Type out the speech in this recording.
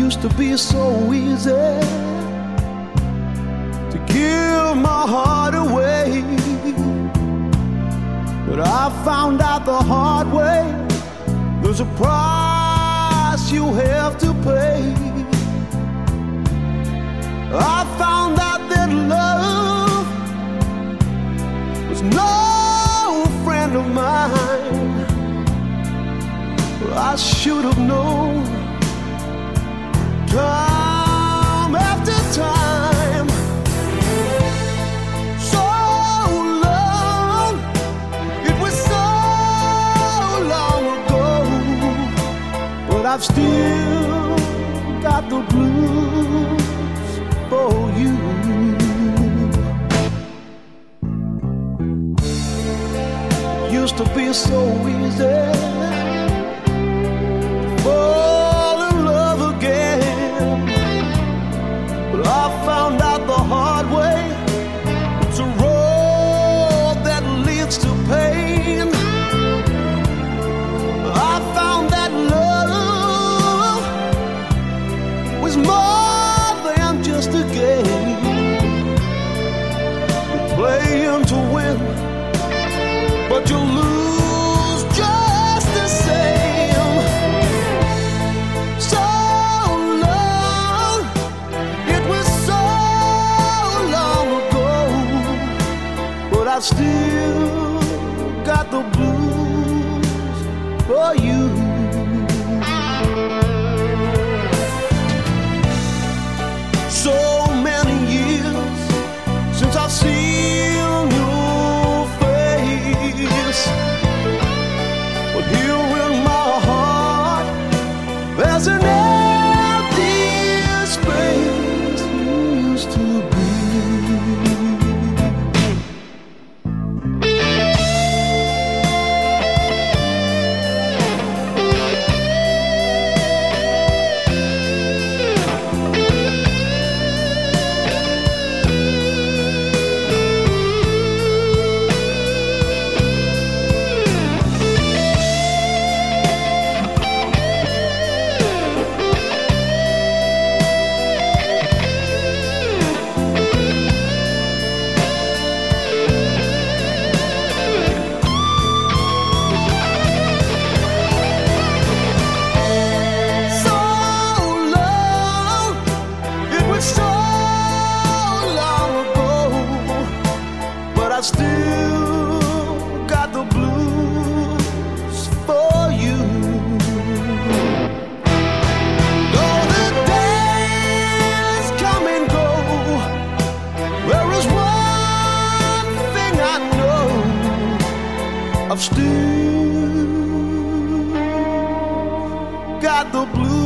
Used to be so easy to give my heart away, but I found out the hard way there's a price you have to pay. I found out that love was no friend of mine. I should have known time after time. So long, it was so long ago, but I've still got the blues for you. Used to be so easy to fall in love again, but I found out the hard way it's a road that leads to pain. I found that love was more than just a game. You're playing to win, but you lose just the same. So long, it was so long ago, but I've still got the blues for you. So many years since I've seen your face, but here in my heart there's an empty space used to be. I still got the blues for you. Though the days come and go, there is one thing I know, I've still got the blues.